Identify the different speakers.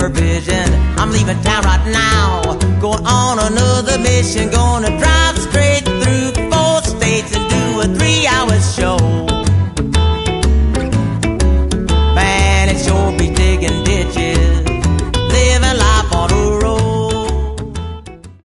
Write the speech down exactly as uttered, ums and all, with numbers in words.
Speaker 1: provision. I'm leaving town right now, going on another mission, gonna drive